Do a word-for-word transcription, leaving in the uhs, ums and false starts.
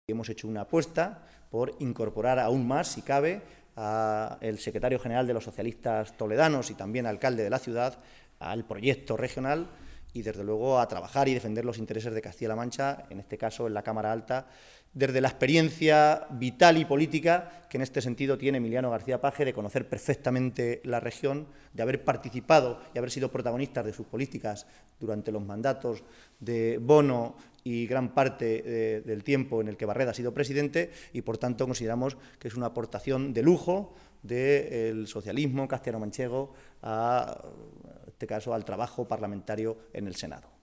Hemos hecho una apuesta por incorporar aún más, si cabe, al secretario general de los socialistas toledanos y también alcalde de la ciudad al proyecto regional y, desde luego, a trabajar y defender los intereses de Castilla-La Mancha, en este caso en la Cámara Alta, desde la experiencia vital y política que en este sentido tiene Emiliano García Paje, de conocer perfectamente la región, de haber participado y haber sido protagonistas de sus políticas durante los mandatos de Bono y gran parte de, del tiempo en el que Barreda ha sido presidente, y por tanto consideramos que es una aportación de lujo del socialismo castellano-manchego, a, en este caso, al trabajo parlamentario en el Senado.